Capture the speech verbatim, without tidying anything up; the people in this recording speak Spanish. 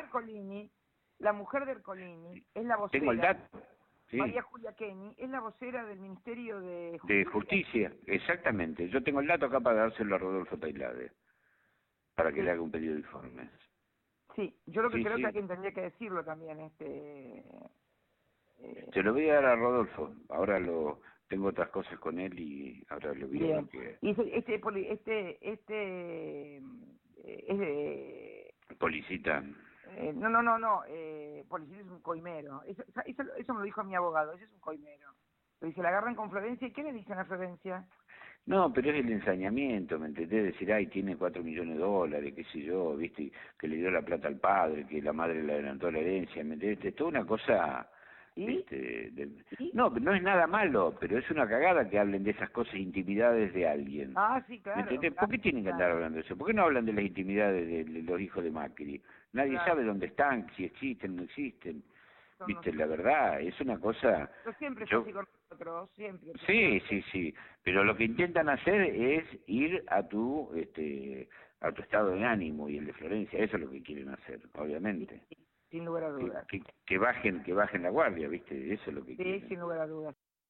Ercolini, la mujer de Ercolini, es la vocera. Tengo el dato. Sí. María Julia Kenny, es la vocera del Ministerio de Justicia. De Justicia, exactamente. Yo tengo el dato acá para dárselo a Rodolfo Tailade, para que Sí. le haga un pedido de informes. Sí, yo lo que Sí, creo sí. que alguien tendría que decirlo también, este... Eh, Se lo voy a dar a Rodolfo. Ahora lo tengo otras cosas con él y ahora lo voy a bien. ver que... Y ese, este, poli- este, este, eh, es de... Policita. Eh, no, no, no, no, eh, policía es un coimero. Eso, eso, eso me lo dijo mi abogado, ese es un coimero. Le dice, la agarran con Florencia, ¿y qué le dicen a Florencia? No, pero es el ensañamiento, ¿me entendés? Decir, ay, tiene cuatro millones de dólares, qué sé yo, viste, que le dio la plata al padre, que la madre le adelantó la herencia, ¿me entendés? Es toda una cosa, ¿Y? viste, de... ¿Y? No, no es nada malo, pero es una cagada que hablen de esas cosas, intimidades de alguien. Ah, sí, ¿Me claro. entendés? Claro, ¿Por qué tienen que andar claro, hablando de eso? ¿Por qué no hablan de las intimidades de, de los hijos de Macri? Nadie claro. sabe dónde están, si existen o no existen. Son Viste, nosotros. la verdad, es una cosa... Pero siempre yo... fue así con nosotros, siempre. Sí, sí, sí, pero lo que intentan hacer es ir a tu este a tu estado de ánimo y el de Florencia, eso es lo que quieren hacer, obviamente. Sí, sin lugar a Que, dudas. que, que bajen, que bajen la guardia, ¿viste? Eso es lo que Sí, quieren. sin lugar a dudas.